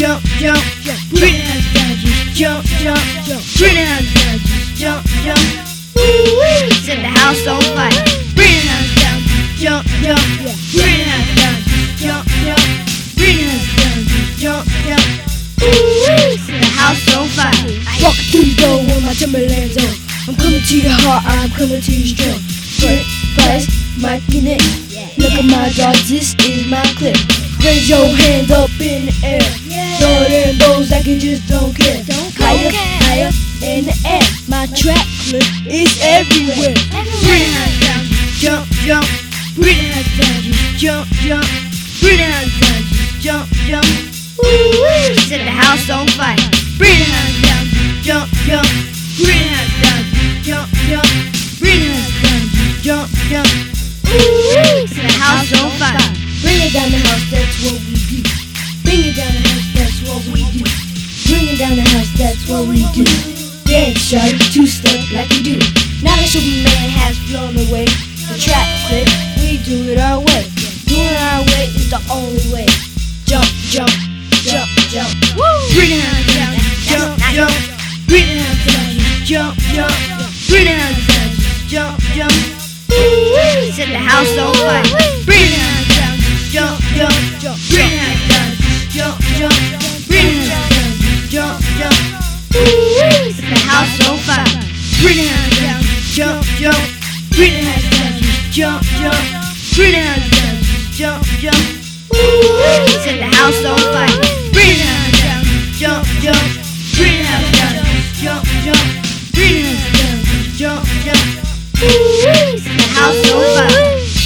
jump, jump, greenhouse down, just jump, jump, greenhouse down, just jump, jump. Woo-wee, set the house on fire. Greenhouse down, jump, jump, greenhouse down, just jump, jump, greenhouse down, just jump, jump. Woo-wee, set the house on fire. Walking through the door with my Timberlands on. I'm coming to your heart, I'm coming to you strong. Brent, Price, Mike, and Nick. Look at my dog, this is my clip. Raise your hands up in the air. Throw them those like you just don't care. Higher, higher in the air. My track clip is everywhere. Greenhouse down, jump, jump. Greenhouse down, just jump, jump. Greenhouse down, just jump, jump. Woo-wee, set the house on fire. Greenhouse down, jump, jump. Greenhouse down, jump, jump. Greenhouse down, jump, jump. Woo-wee, set the house on fire. Bring it down the house, that's what we do. Bring it down the house, that's what we do. Bring it down the house, that's what we do. Dance, shawty, two-step like we do. Now that Superman has flown away, the track clip, we do it our way. Doing it our way is the only way. Jump, jump, jump, jump. Woo! Greenhouse down, jump, jump. Greenhouse down, jump, jump. Greenhouse down, jump, jump. Woo-wee, set the house on fire. Greenhouse down, jump, jump, greenhouse down, jump, jump, greenhouse down, jump, jump. Woo-wee, set the house on fire. Greenhouse down, jump, jump, greenhouse down, jump, jump, greenhouse down, jump, jump. Woo-wee, set the house on fire. Greenhouse down, jump, jump, greenhouse down, jump, jump, greenhouse down, jump, jump. Woo-wee, set the house on fire.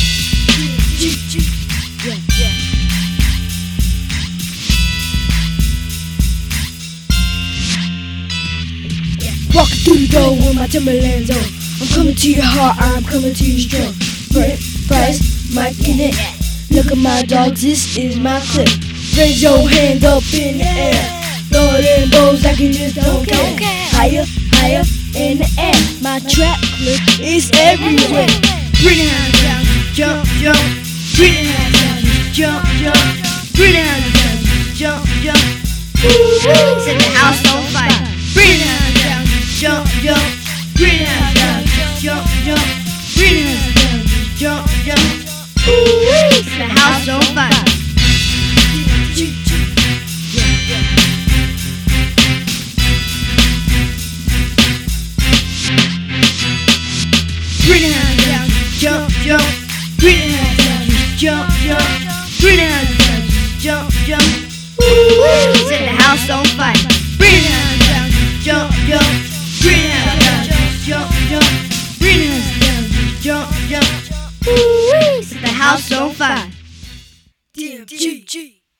Walking through the door with my Timberlands on. I'm coming to your heart, I'm coming to you strong. Brent, Price, Mike, and Nick. Look at my dogs, this is my clip. Raise your hands up in the air. Throw them bows like you just don't care. Higher, higher in the air. My track clip is everywhere. Greenhouse down, jump, jump. Greenhouse down, jump, jump. Greenhouse down, jump, jump. Woo-wee, set the house on fire. Greenhouse down, jump, jump. Greenhouse down, jump, jump. Greenhouse down, jump, jump. Woo-wee, set the house on fire. Greenhouse down, jump, jump. Greenhouse down, jump, jump. Greenhouse down, jump, jump. Woo-wee, set the house on fire. Greenhouse down, jump, jump. Greenhouse down, jump, jump. Greenhouse down, jump, jump. Woo-wee, set the house on fire. DMG.